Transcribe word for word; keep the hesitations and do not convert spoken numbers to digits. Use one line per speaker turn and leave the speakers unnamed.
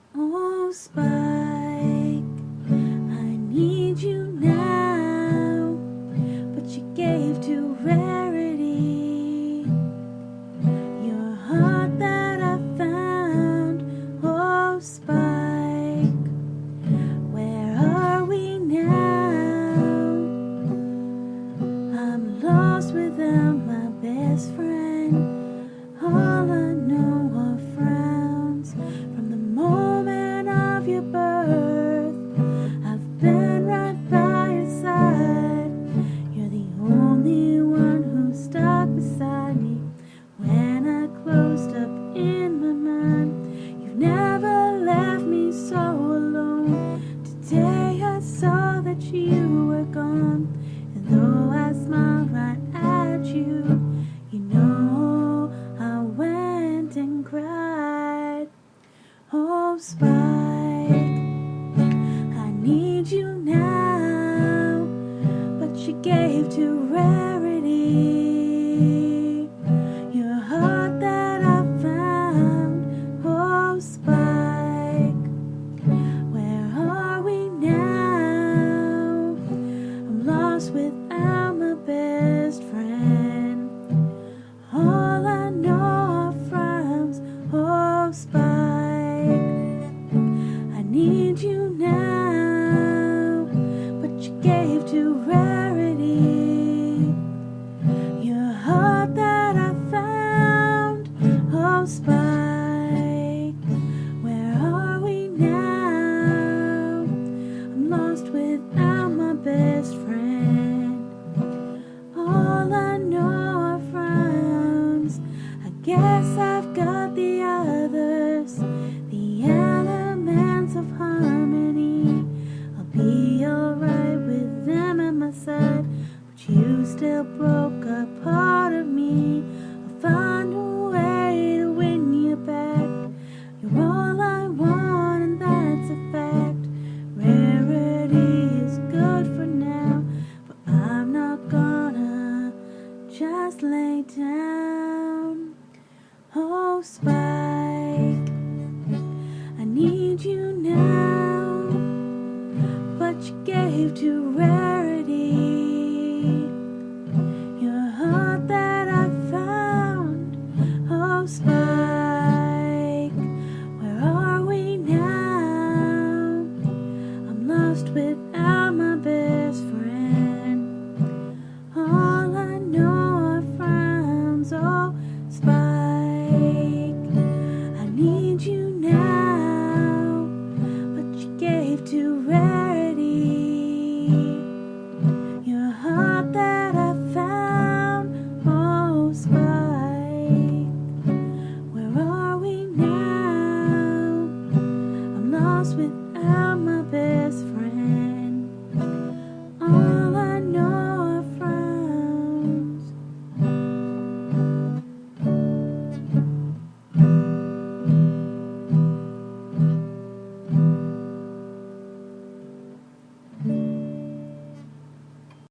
Oh, Spike, I need you now, but you gave to rarity your heart that I found. Oh, Spike, where are we now? I'm lost without my best friend. All I know are frowns from the moment of your birth. I've been right by your side. You're the only one who stuck beside me when I closed up in my mind. You've never left me so alone. Today I saw that you were gone, and though I smiled right at you, you know I went and cried. Oh, Spike, I need you now, but you gave to rarity your heart that I found. Oh, Spike, where are we now? I'm lost without my best friend. All I know are frowns. Oh, Spike, I need you now, but you gave to rarity your heart that I found. Oh, Spike, where are we now? I'm lost without my best friend. All I know are frowns. I guess I've got the others, the elements of harmony. I'll be alright with them at my side, but you still broke a part of me. I'll find a way to win you back. You're all I want, and that's a fact. Rarity is good for now, but I'm not gonna just lay down. Oh, Spike, I need you now, but you gave to rarity your heart that I found. Oh, Spike, where are we now? I'm lost without my best friend. All I know are frowns. Oh, Spike, I need you now, but you gave to rarity your heart that I found. Oh, Spike, where are we now? I'm lost without my best friend.